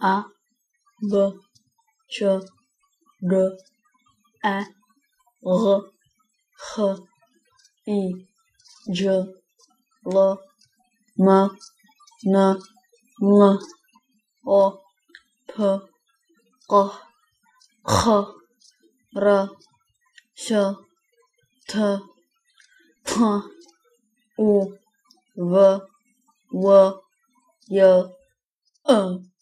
A B C D E R H I J L M N N O P Q H R S T F U V W J